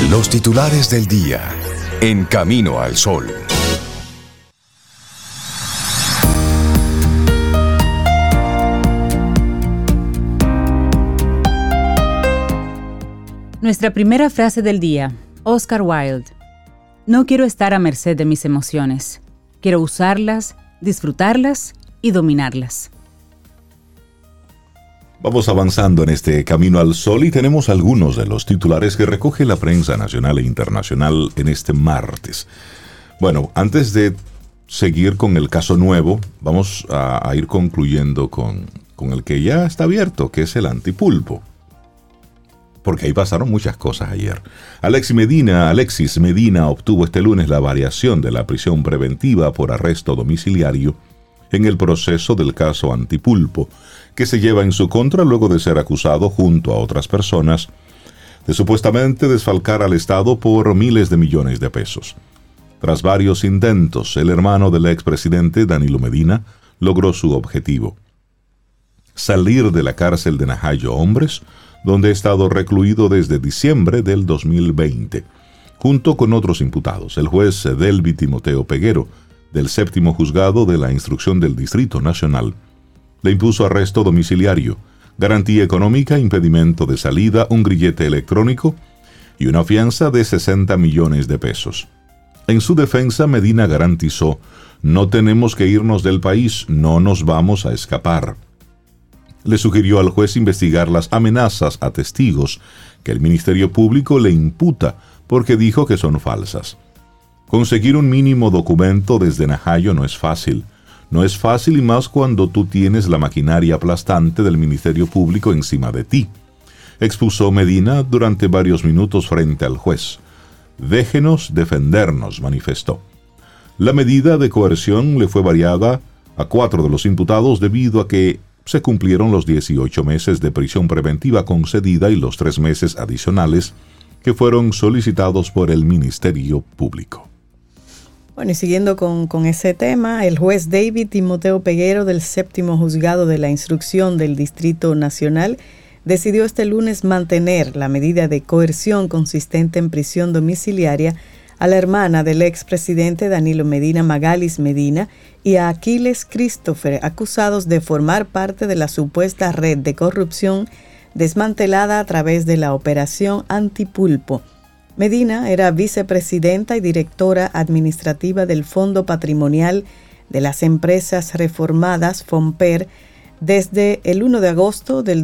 Los titulares del día en Camino al Sol. Nuestra primera frase del día, Oscar Wilde. No quiero estar a merced de mis emociones. Quiero usarlas, disfrutarlas y dominarlas. Vamos avanzando en este Camino al Sol y tenemos algunos de los titulares que recoge la prensa nacional e internacional en este martes. Bueno, antes de seguir con el caso nuevo, vamos a ir concluyendo con el que ya está abierto, que es el antipulpo. Porque ahí pasaron muchas cosas ayer. Alexis Medina obtuvo este lunes la variación de la prisión preventiva por arresto domiciliario en el proceso del caso Antipulpo, que se lleva en su contra luego de ser acusado junto a otras personas de supuestamente desfalcar al Estado por miles de millones de pesos. Tras varios intentos, el hermano del expresidente Danilo Medina logró su objetivo: salir de la cárcel de Najayo Hombres, donde ha estado recluido desde diciembre del 2020, junto con otros imputados. El juez Delvi Timoteo Peguero, del séptimo juzgado de la instrucción del Distrito Nacional, le impuso arresto domiciliario, garantía económica, impedimento de salida, un grillete electrónico y una fianza de 60 millones de pesos. En su defensa, Medina garantizó: no tenemos que irnos del país, no nos vamos a escapar. Le sugirió al juez investigar las amenazas a testigos que el Ministerio Público le imputa porque dijo que son falsas. Conseguir un mínimo documento desde Najayo no es fácil. No es fácil, y más cuando tú tienes la maquinaria aplastante del Ministerio Público encima de ti, expuso Medina durante varios minutos frente al juez. Déjenos defendernos, manifestó. La medida de coerción le fue variada a 4 de los imputados debido a que se cumplieron los 18 meses de prisión preventiva concedida y los 3 meses adicionales que fueron solicitados por el Ministerio Público. Bueno, y siguiendo con ese tema, el juez David Timoteo Peguero del séptimo juzgado de la instrucción del Distrito Nacional decidió este lunes mantener la medida de coerción consistente en prisión domiciliaria a la hermana del expresidente Danilo Medina, Magalis Medina, y a Aquiles Christopher, acusados de formar parte de la supuesta red de corrupción desmantelada a través de la operación Antipulpo. Medina era vicepresidenta y directora administrativa del Fondo Patrimonial de las Empresas Reformadas, FOMPER, desde el 1 de agosto del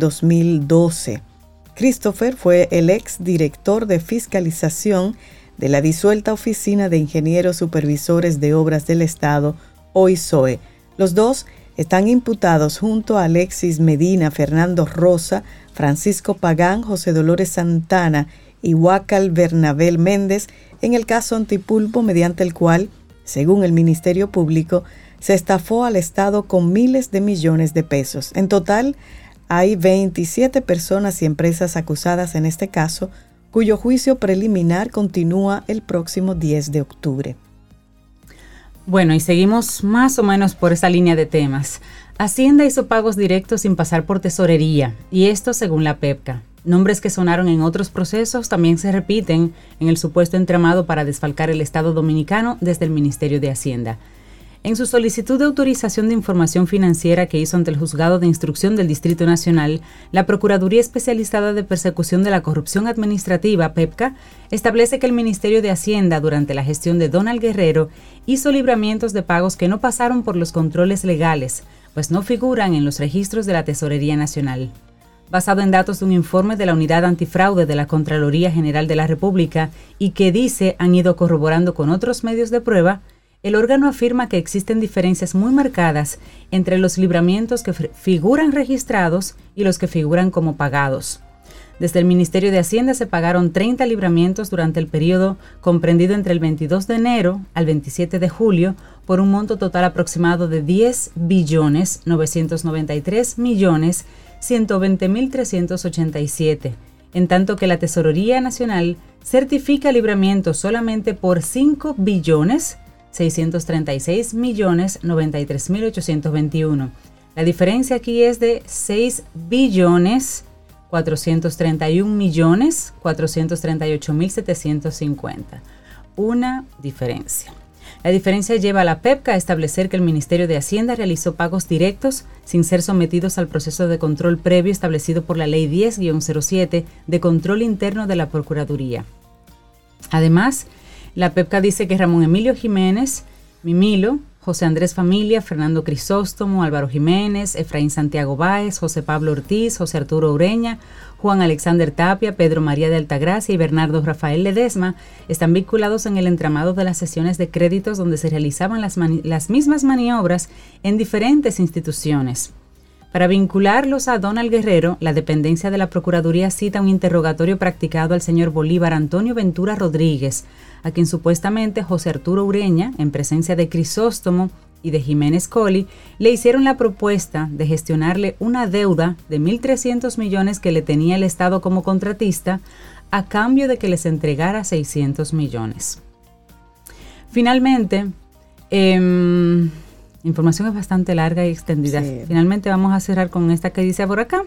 2012. Christopher fue el exdirector de fiscalización de la disuelta Oficina de Ingenieros Supervisores de Obras del Estado, OISOE. Los dos están imputados junto a Alexis Medina, Fernando Rosa, Francisco Pagán, José Dolores Santana y Huacal Bernabel Méndez en el caso Antipulpo, mediante el cual, según el Ministerio Público, se estafó al Estado con miles de millones de pesos. En total, hay 27 personas y empresas acusadas en este caso, cuyo juicio preliminar continúa el próximo 10 de octubre. Bueno, y seguimos más o menos por esa línea de temas. Hacienda hizo pagos directos sin pasar por tesorería, y esto según la PEPCA. Nombres que sonaron en otros procesos también se repiten en el supuesto entramado para desfalcar el Estado dominicano desde el Ministerio de Hacienda. En su solicitud de autorización de información financiera que hizo ante el Juzgado de Instrucción del Distrito Nacional, la Procuraduría Especializada de Persecución de la Corrupción Administrativa, PEPCA, establece que el Ministerio de Hacienda, durante la gestión de Donald Guerrero, hizo libramientos de pagos que no pasaron por los controles legales, pues no figuran en los registros de la Tesorería Nacional. Basado en datos de un informe de la Unidad Antifraude de la Contraloría General de la República y que dice han ido corroborando con otros medios de prueba, el órgano afirma que existen diferencias muy marcadas entre los libramientos que figuran registrados y los que figuran como pagados. Desde el Ministerio de Hacienda se pagaron 30 libramientos durante el periodo comprendido entre el 22 de enero al 27 de julio por un monto total aproximado de 10.993.120.387, en tanto que la Tesorería Nacional certifica libramientos solamente por 5.636.093.821. La diferencia aquí es de 6.4 431.438.750. Una diferencia. La diferencia lleva a la PEPCA a establecer que el Ministerio de Hacienda realizó pagos directos sin ser sometidos al proceso de control previo establecido por la Ley 10-07 de control interno de la Procuraduría. Además, la PEPCA dice que Ramón Emilio Jiménez, Mimilo, José Andrés Familia, Fernando Crisóstomo, Álvaro Jiménez, Efraín Santiago Báez, José Pablo Ortiz, José Arturo Ureña, Juan Alexander Tapia, Pedro María de Altagracia y Bernardo Rafael Ledesma están vinculados en el entramado de las sesiones de créditos donde se realizaban las mismas maniobras en diferentes instituciones. Para vincularlos a Donald Guerrero, la dependencia de la Procuraduría cita un interrogatorio practicado al señor Bolívar Antonio Ventura Rodríguez, a quien supuestamente José Arturo Ureña, en presencia de Crisóstomo y de Jiménez Colli, le hicieron la propuesta de gestionarle una deuda de 1.300 millones que le tenía el Estado como contratista a cambio de que les entregara 600 millones. Finalmente, información es bastante larga y extendida. Sí. Finalmente vamos a cerrar con esta que dice por acá.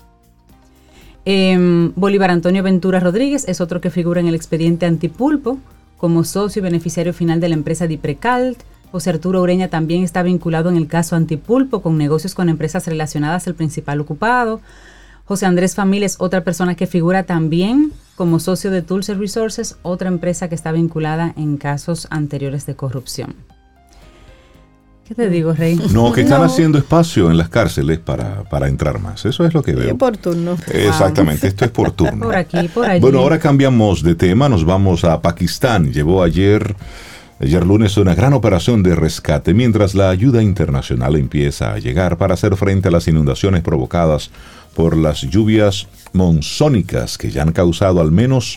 Bolívar Antonio Ventura Rodríguez es otro que figura en el expediente Antipulpo como socio y beneficiario final de la empresa Diprecalt. José Arturo Ureña también está vinculado en el caso Antipulpo con negocios con empresas relacionadas al principal ocupado. José Andrés Familia es otra persona que figura también como socio de Tulsa Resources, otra empresa que está vinculada en casos anteriores de corrupción. ¿Qué te digo, Rey? No, que están haciendo espacio en las cárceles para entrar más. Eso es lo que veo. Es por turno. Exactamente, esto es por turno. Por aquí, por allí. Bueno, ahora cambiamos de tema, nos vamos a Pakistán. Llevó ayer lunes una gran operación de rescate mientras la ayuda internacional empieza a llegar para hacer frente a las inundaciones provocadas por las lluvias monzónicas que ya han causado al menos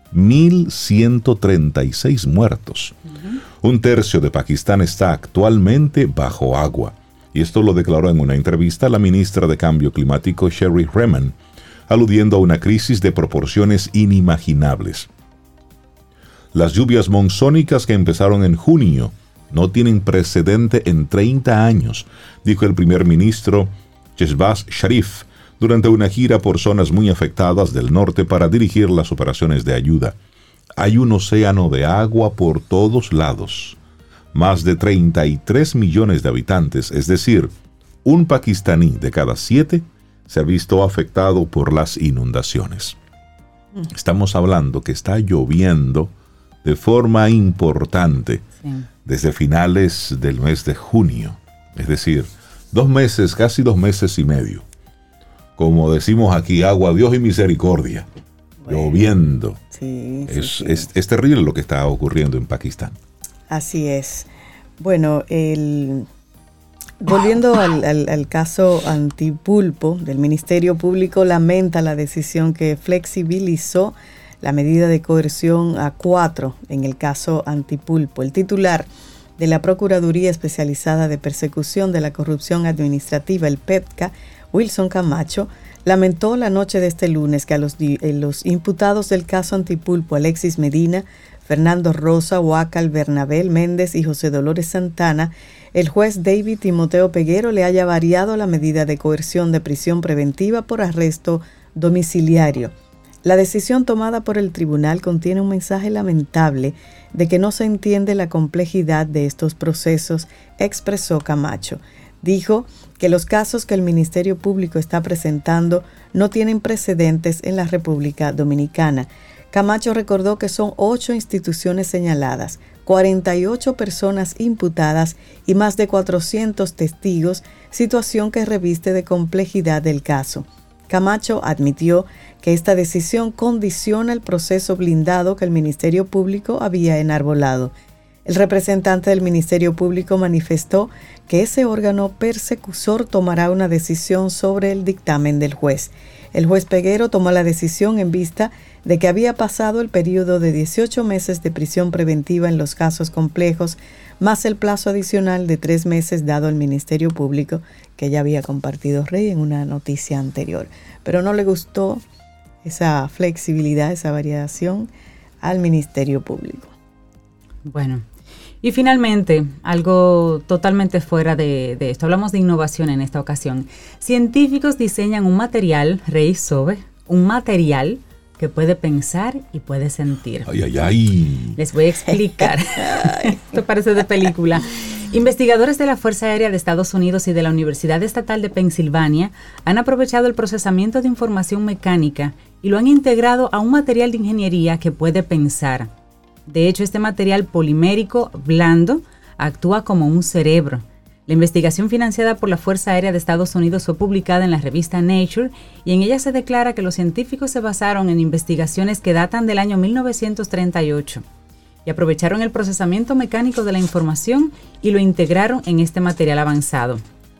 1.136 muertos. Un tercio de Pakistán está actualmente bajo agua, y esto lo declaró en una entrevista la ministra de Cambio Climático Sherry Rehman, aludiendo a una crisis de proporciones inimaginables. Las lluvias monzónicas que empezaron en junio no tienen precedente en 30 años, dijo el primer ministro Shehbaz Sharif durante una gira por zonas muy afectadas del norte para dirigir las operaciones de ayuda. Hay un océano de agua por todos lados. Más de 33 millones de habitantes, es decir, un pakistaní de cada 7 se ha visto afectado por las inundaciones. Estamos hablando que está lloviendo de forma importante desde finales del mes de junio. Es decir, 2 meses, casi 2 meses y medio. Como decimos aquí, agua, Dios y misericordia. Bueno, lloviendo. Sí, es terrible lo que está ocurriendo en Pakistán. Así es. Bueno, volviendo al caso Antipulpo, del Ministerio Público lamenta la decisión que flexibilizó la medida de coerción a 4 en el caso Antipulpo. El titular de la Procuraduría Especializada de Persecución de la Corrupción Administrativa, el PEPCA, Wilson Camacho, lamentó la noche de este lunes que a los imputados del caso Antipulpo, Alexis Medina, Fernando Rosa, Huácal, Bernabel Méndez y José Dolores Santana, el juez David Timoteo Peguero le haya variado la medida de coerción de prisión preventiva por arresto domiciliario. La decisión tomada por el tribunal contiene un mensaje lamentable de que no se entiende la complejidad de estos procesos, expresó Camacho. Dijo que los casos que el Ministerio Público está presentando no tienen precedentes en la República Dominicana. Camacho recordó que son 8 instituciones señaladas, 48 personas imputadas y más de 400 testigos, situación que reviste de complejidad del caso. Camacho admitió que esta decisión condiciona el proceso blindado que el Ministerio Público había enarbolado. El representante del Ministerio Público manifestó que ese órgano persecutor tomará una decisión sobre el dictamen del juez. El juez Peguero tomó la decisión en vista de que había pasado el periodo de 18 meses de prisión preventiva en los casos complejos, más el plazo adicional de 3 meses dado al Ministerio Público, que ya había compartido Rey en una noticia anterior. Pero no le gustó esa flexibilidad, esa variación al Ministerio Público. Bueno, y finalmente, algo totalmente fuera de esto. Hablamos de innovación en esta ocasión. Científicos diseñan un material, Rey Sobe, un material que puede pensar y puede sentir. Ay, ay, ay. Les voy a explicar. Esto parece de película. Investigadores de la Fuerza Aérea de Estados Unidos y de la Universidad Estatal de Pensilvania han aprovechado el procesamiento de información mecánica y lo han integrado a un material de ingeniería que puede pensar. De hecho, este material polimérico blando actúa como un cerebro. La investigación financiada por la Fuerza Aérea de Estados Unidos fue publicada en la revista Nature y en ella se declara que los científicos se basaron en investigaciones que datan del año 1938 y aprovecharon el procesamiento mecánico de la información y lo integraron en este material avanzado.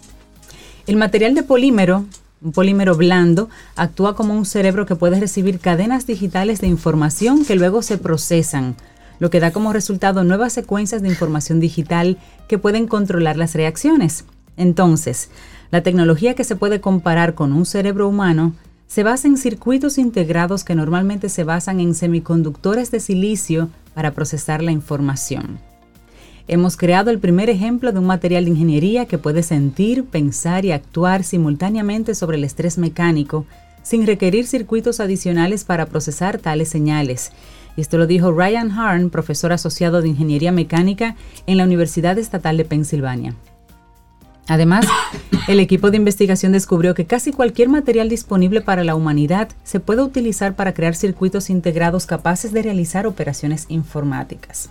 El material de polímero, un polímero blando, actúa como un cerebro que puede recibir cadenas digitales de información que luego se procesan, lo que da como resultado nuevas secuencias de información digital que pueden controlar las reacciones. Entonces, la tecnología que se puede comparar con un cerebro humano se basa en circuitos integrados que normalmente se basan en semiconductores de silicio para procesar la información. Hemos creado el primer ejemplo de un material de ingeniería que puede sentir, pensar y actuar simultáneamente sobre el estrés mecánico sin requerir circuitos adicionales para procesar tales señales. Y esto lo dijo Ryan Harn, profesor asociado de Ingeniería Mecánica en la Universidad Estatal de Pensilvania. Además, el equipo de investigación descubrió que casi cualquier material disponible para la humanidad se puede utilizar para crear circuitos integrados capaces de realizar operaciones informáticas.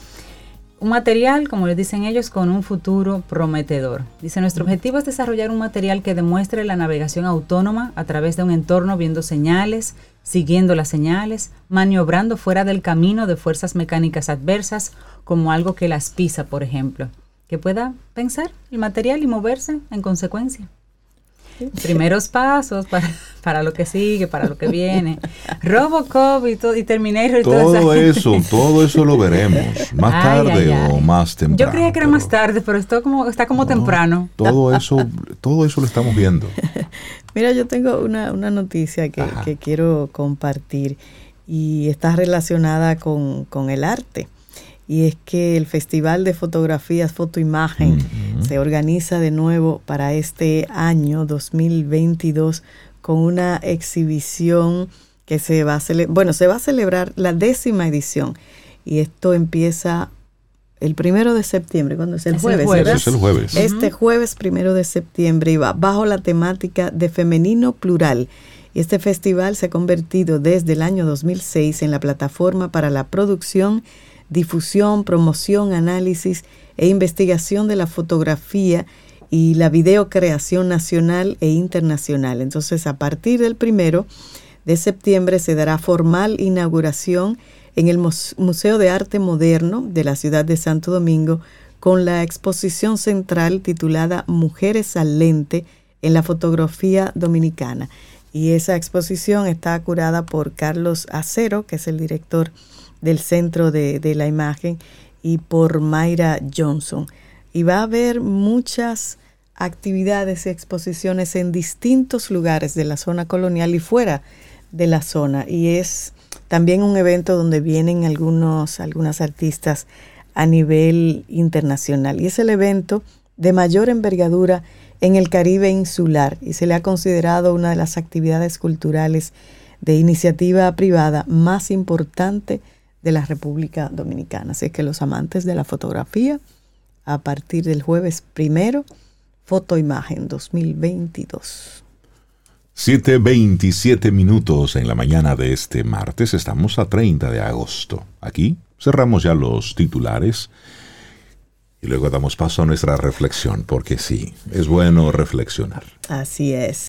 Un material, como les dicen ellos, con un futuro prometedor. Dice, nuestro objetivo es desarrollar un material que demuestre la navegación autónoma a través de un entorno viendo señales, siguiendo las señales, maniobrando fuera del camino de fuerzas mecánicas adversas, como algo que las pisa, por ejemplo, que pueda pensar el material y moverse en consecuencia. Primeros pasos para lo que sigue, para lo que viene. Robocop y Terminator y todo eso lo veremos más tarde o más temprano. Yo creía que era más tarde, pero está como temprano. Todo eso lo estamos viendo. Mira, yo tengo una noticia que quiero compartir y está relacionada con el arte. Y es que el Festival de Fotografías Fotoimagen se organiza de nuevo para este año 2022 con una exhibición que se va a celebrar la 10ª edición. Y esto empieza el 1 de septiembre, cuando es el jueves. Es el jueves. Este jueves 1 de septiembre, y va bajo la temática de femenino plural. Y este festival se ha convertido desde el año 2006 en la plataforma para la producción, difusión, promoción, análisis e investigación de la fotografía y la videocreación nacional e internacional. Entonces, a partir del 1 de septiembre se dará formal inauguración en el Museo de Arte Moderno de la ciudad de Santo Domingo con la exposición central titulada Mujeres al Lente en la fotografía dominicana. Y esa exposición está curada por Carlos Acero, que es el director del Centro de la Imagen, y por Mayra Johnson. Y va a haber muchas actividades y exposiciones en distintos lugares de la zona colonial y fuera de la zona. Y es también un evento donde vienen algunas artistas a nivel internacional. Y es el evento de mayor envergadura en el Caribe insular y se le ha considerado una de las actividades culturales de iniciativa privada más importante de la República Dominicana. Así que los amantes de la fotografía, a partir del jueves 1, Fotoimagen 2022. 7:27 minutos en la mañana de este martes. Estamos a 30 de agosto. Aquí cerramos ya los titulares y luego damos paso a nuestra reflexión, porque sí, es bueno reflexionar. Así es.